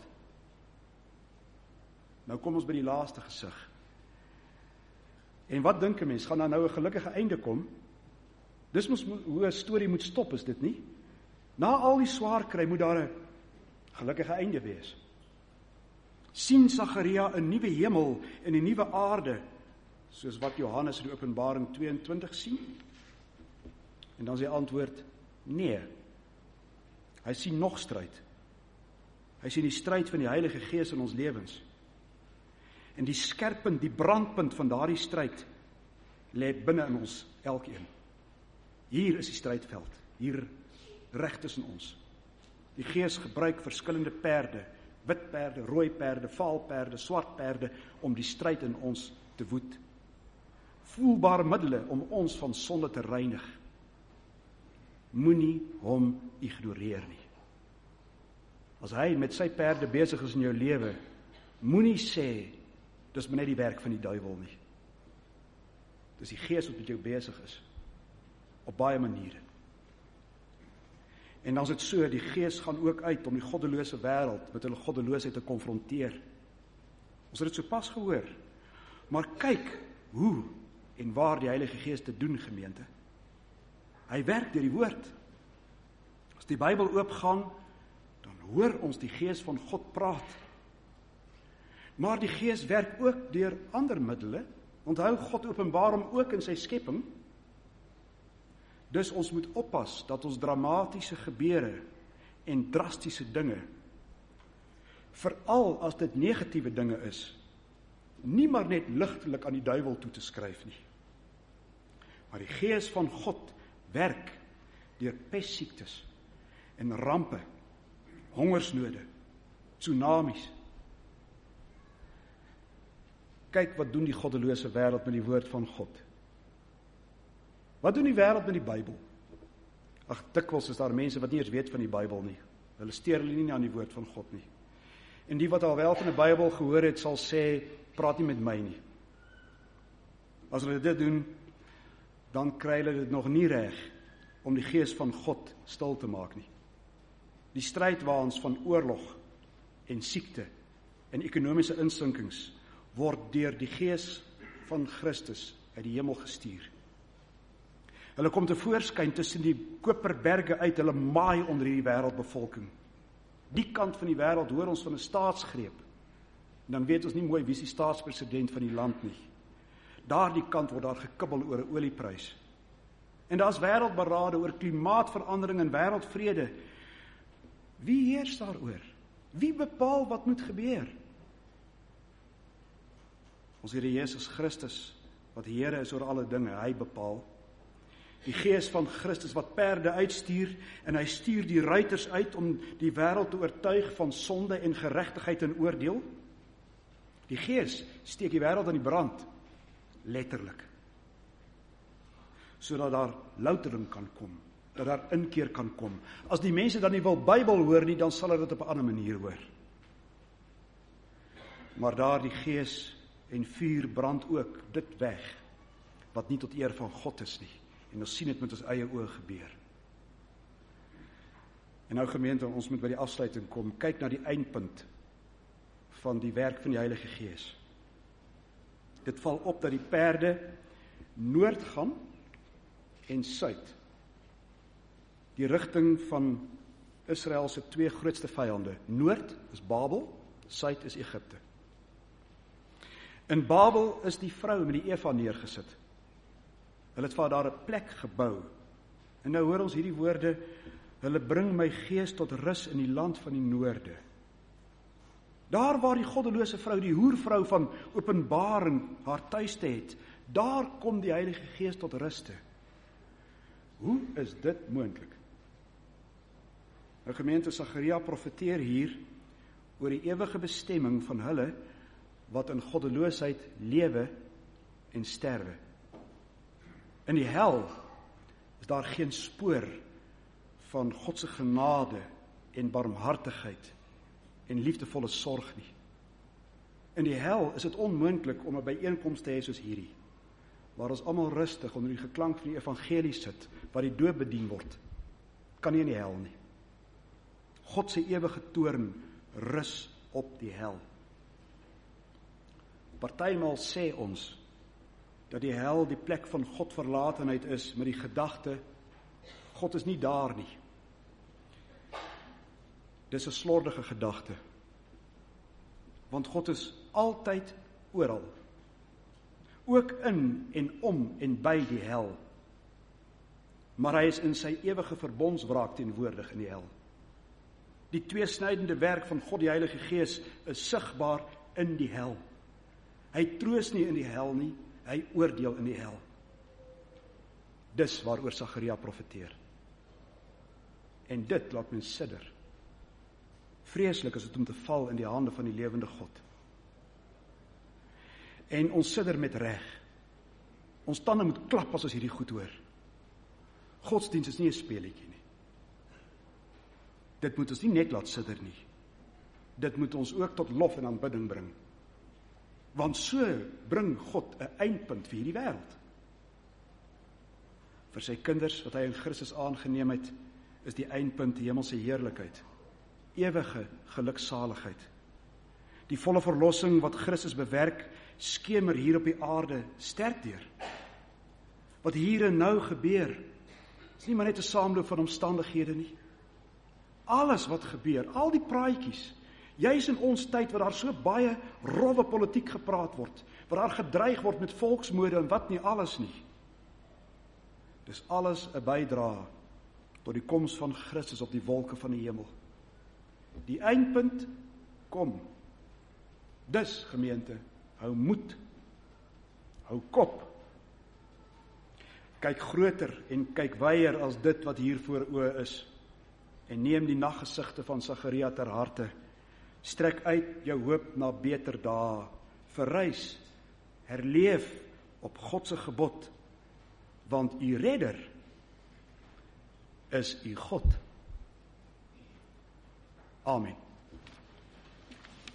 Nou kom ons by die laaste gesig. En wat dink 'n mens, gaan daar nou 'n gelukkige einde kom? Dis mos hoe 'n storie moet stop, is dit nie? Na al die swaar kry moet daar 'n gelukkige einde wees. Sien Sagaria 'n nuwe hemel en 'n nuwe aarde, soos wat Johannes in Openbaring tweeëntwintig sien? En dan sy antwoord, nee. Hy sien nog stryd. Hy sien die stryd van die Heilige Gees in ons lewens. En die skerpunt, die brandpunt van daardie stryd lê binne in ons elkeen. Hier is die strydveld, hier reg tussen ons. Die Gees gebruik verskillende perde, wit perde, rooi perde, vaal perde, swart perde, om die stryd in ons te woed. Voelbare middele om ons van sonde te reinig. Moenie hom ignoreer nie. As hy met sy perde besig is in jou lewe, moenie sê, dis maar net die werk van die duiwel nie. Dis die Gees wat met jou besig is, op baie maniere. En dan is dit so, die Gees gaan ook uit om die goddelose wêreld met hulle goddeloosheid te konfronteer. Ons het dit sopas gehoor. Maar kyk hoe en waar die Heilige Gees te doen, gemeente. Hy werk deur die woord. As die Bybel oopgaan, dan hoor ons die Gees van God praat. Maar die Gees werk ook deur ander middele. Onthou, God openbaar hom ook in sy skepping. Dus ons moet oppas dat ons dramatiese gebeure en drastiese dinge, veral as dit negatiewe dinge is, nie maar net ligtelik aan die duiwel toe te skryf nie. Maar die Gees van God werk deur pestsiektes en rampe, hongersnode, tsunamies. Kyk wat doen die goddelose wêreld met die woord van God. Wat doen die wêreld met die Bybel? Ag, dikwels is daar mense wat nie eens weet van die Bybel nie. Hulle steur hulle nie aan die woord van God nie. En die wat al wel van die Bybel gehoor het, sal sê, praat nie met my nie. As hulle dit doen, dan kry hulle dit nog nie reg om die gees van God stil te maak nie. Die strydwaans van oorlog en siekte en ekonomiese insinkings word deur die gees van Christus uit die hemel gestuur. Hulle kom te voorskyn tussen die koperberge uit, hulle maai onder hierdie wêreldbevolking. Die kant van die wêreld hoor ons van 'n staatsgreep. En dan weet ons nie mooi wie is die staatspresident van die land nie. Daardie kant word daar gekibbel oor 'n olieprys. En daar's wêreldberade oor klimaatsverandering en wêreldvrede. Wie heers daaroor? Wie bepaal wat moet gebeur? Ons Here Jesus Christus, wat Here is oor alle dinge, hy bepaal. Die gees van Christus wat perde uitstuur, en hy stuur die ruiters uit om die wêreld te oortuig van sonde en geregtigheid en oordeel. Die gees steek die wêreld aan die brand, letterlik. Sodat daar loutering kan kom, dat daar inkeer kan kom. As die mense dan nie wil Bybel hoor nie, dan sal hulle dit op 'n ander manier hoor. Maar daar die gees en vuur brand ook dit weg, wat nie tot eer van God is nie. En ons sien dit met ons eie oë gebeur. En nou gemeente, ons moet by die afsluiting kom. Kyk na die eindpunt van die werk van die Heilige Gees. Dit val op dat die perde noord gaan en suid. Die rigting van Israel se twee grootste vyande. Noord is Babel, suid is Egipte. In Babel is die vrou met die Eva neergesit. Hulle het vir daar 'n plek gebou. En nou hoor ons hierdie woorde, hulle bring my gees tot rus in die land van die noorde. Daar waar die goddelose vrou, die hoervrou van Openbaring haar tuiste het, daar kom die Heilige Gees tot ruste. Hoe is dit moontlik? Nou gemeente, Sagaria profeteer hier oor die ewige bestemming van hulle wat in goddeloosheid lewe en sterwe. In die hel is daar geen spoor van God se genade en barmhartigheid en liefdevolle sorg nie. In die hel is dit onmoontlik om 'n byeenkoms te hê soos hierdie, waar ons almal rustig onder die geklank van die evangelie sit, waar die doop bedien word. Kan nie in die hel nie. God se ewige toorn rus op die hel. Partymal sê ons dat die hel die plek van God verlatenheid is, met die gedagte, God is nie daar nie. Dis 'n slordige gedagte. Want God is altyd oral. Ook in en om en by die hel. Maar hy is in sy ewige verbondswraak teenwoordig in die hel. Die tweesnydende werk van God die Heilige Gees is sigbaar in die hel. Hy troos nie in die hel nie, hy oordeel in die hel. Dis waaroor Sagaria profeteer. En dit laat mens sidder. Vreeslik is dit om te val in die hande van die lewende God. En ons sidder met reg. Ons tande moet klap as ons hierdie goed hoor. Godsdienst is nie 'n speletjie nie. Dit moet ons nie net laat sidder nie. Dit moet ons ook tot lof en aanbidding bring. Want so bring God 'n eindpunt vir hierdie wêreld. Vir sy kinders wat hy in Christus aangeneem het, is die eindpunt die hemelse heerlikheid, ewige geluksaligheid. Die volle verlossing wat Christus bewerk, skemer hier op die aarde sterk deur. Wat hier en nou gebeur, is nie maar net 'n saamloop van omstandighede nie. Alles wat gebeur, al die praatjies, juis in ons tyd waar daar so baie rowwe politiek gepraat word, waar daar gedreig word met volksmoorde en wat nie alles nie. Dis alles 'n bydrae tot die koms van Christus op die wolke van die hemel. Die eindpunt kom. Dus gemeente, hou moed, hou kop. Kyk groter en kyk wyer as dit wat hier voor oë is. En neem die naggesigte van Sagaria ter harte. Strek uit jou hoop na beter dae. Verrys, herleef op God se gebod, want u redder is u God. Amen.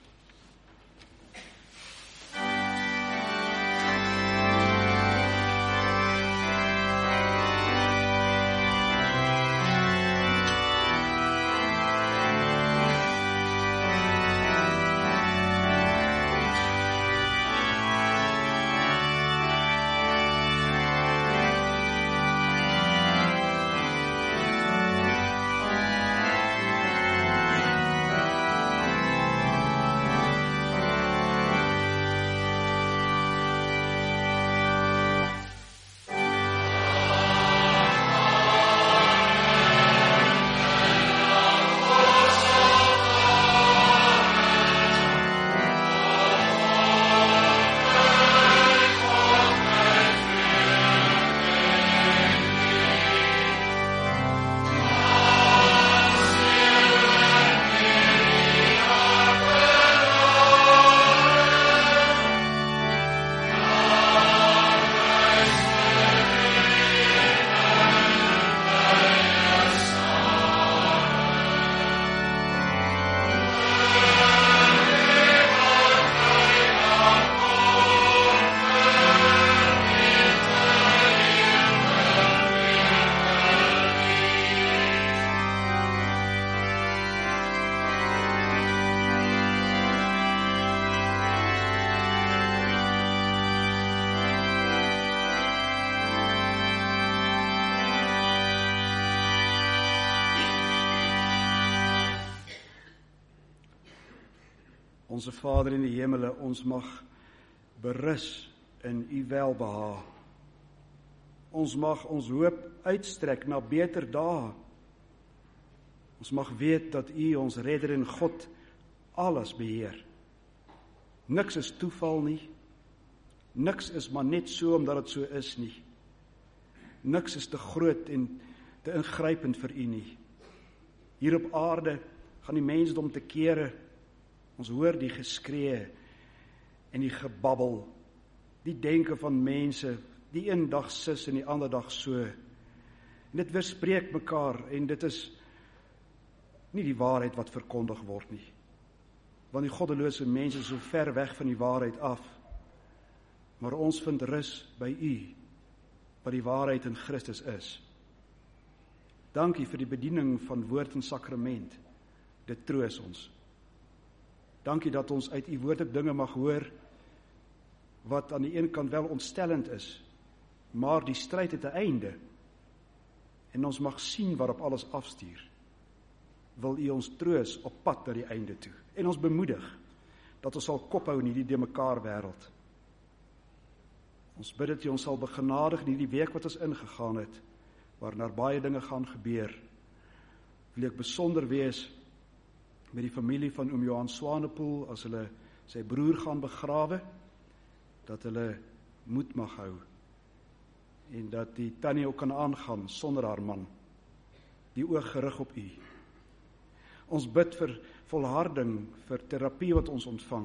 Onse Vader in die hemele, ons mag berus in U welbehae. Ons mag ons hoop uitstrek na beter dae. Ons mag weet dat U ons Redder en God alles beheer. Niks is toeval nie. Niks is maar net so omdat dit so is nie. Niks is te groot en te ingrypend vir U nie. Hier op aarde gaan die mensdom te kere. Ons hoor die geskree en die gebabbel, die denke van mense, die een dag sis en die ander dag so. En dit weerspreek mekaar en dit is nie die waarheid wat verkondig word nie. Want die goddelose mense is so ver weg van die waarheid af. Maar ons vind rus by U, wat die waarheid in Christus is. Dankie vir die bediening van woord en sakrament. Dit troos ons. Dankie dat ons uit U woord ook dinge mag hoor, wat aan die een kant wel ontstellend is, maar die stryd het 'n einde, en ons mag sien waarop alles afstuur. Wil U ons troos op pad na die einde toe, en ons bemoedig, dat ons sal kophou in hierdie de mekaar wêreld. Ons bid dat U ons sal begenadig in hierdie week wat ons ingegaan het, waar baie dinge gaan gebeur. Wil ek besonder wees met die familie van oom Johan Swanepoel, as hulle sy broer gaan begrawe, dat hulle moed mag hou, en dat die tannie ook kan aangaan sonder haar man, die oog gerig op U. Ons bid vir volharding, vir terapie wat ons ontvang.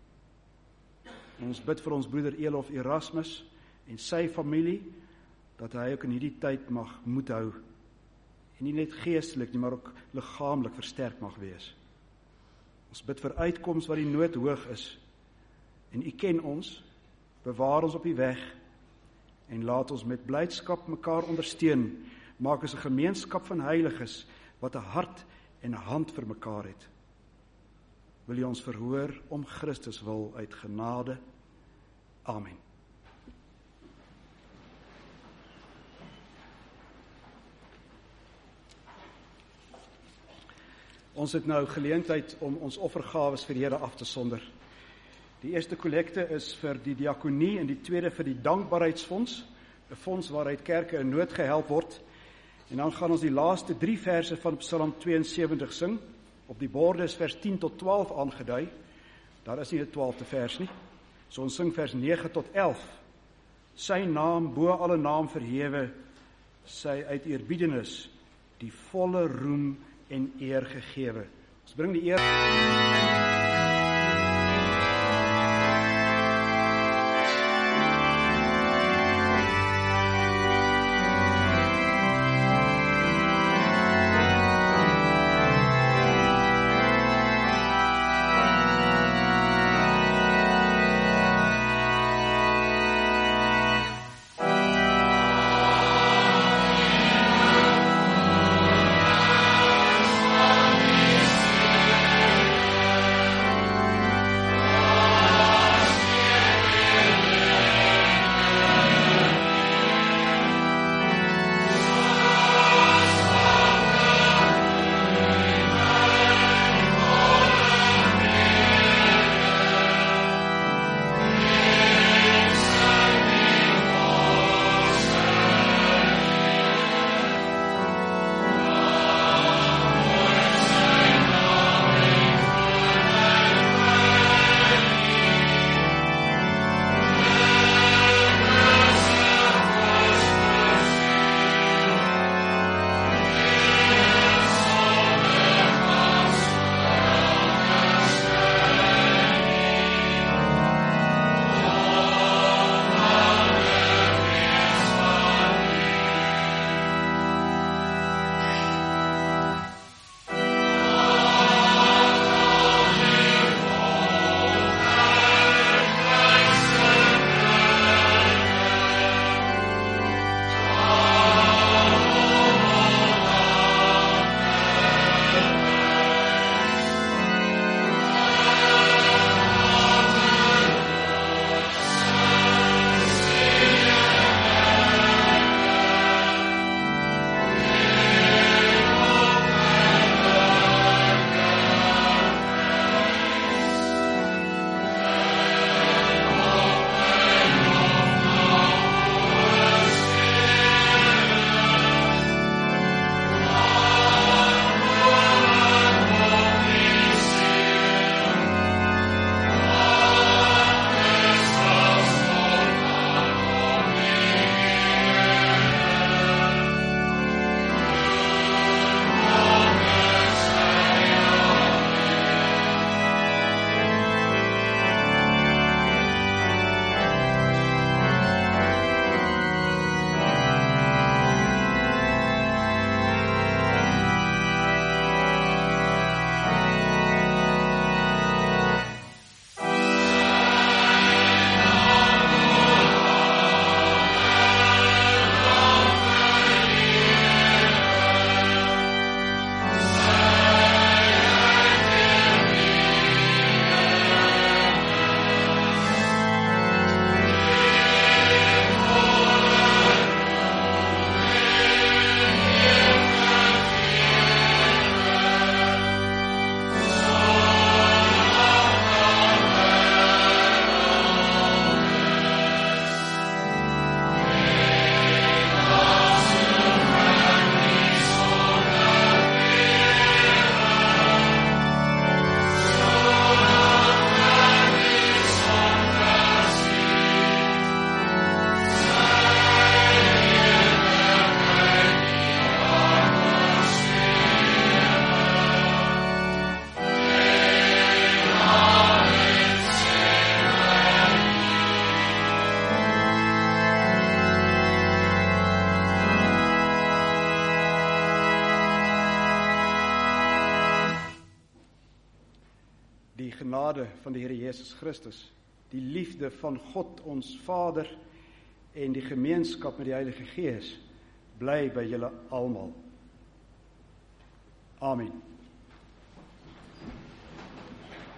Ons bid vir ons broeder Elof Erasmus en sy familie, dat hy ook in hierdie tyd mag moed hou, en nie net geestelik nie, maar ook liggaamlik versterk mag wees. Ons bid vir uitkoms waar die nood hoog is, en U ken ons, bewaar ons op die weg, en laat ons met blydskap mekaar ondersteun, maak ons 'n gemeenskap van heiliges, wat 'n hart en 'n hand vir mekaar het. Wil U ons verhoor om Christus wil uit genade. Amen. Ons het nou geleentheid om ons offergawes vir die Here af te sonder. Die eerste kollekte is vir die diakonie en die tweede vir die dankbaarheidsfonds, 'n fonds waaruit kerke in nood gehelp word. En dan gaan ons die laaste drie verse van Psalm tweeënsewentig sing. Op die borde is vers tien tot twaalf aangedui. Daar is nie die twaalfde vers nie. So ons sing vers nege tot elf. Sy naam bo alle naam verhewe, sy uit eerbiedenis die volle roem en eer gegewe. Ons bring die eer. Die genade van die Here Jesus Christus, die liefde van God ons Vader en die gemeenskap met die Heilige Gees bly by julle almal. Amen.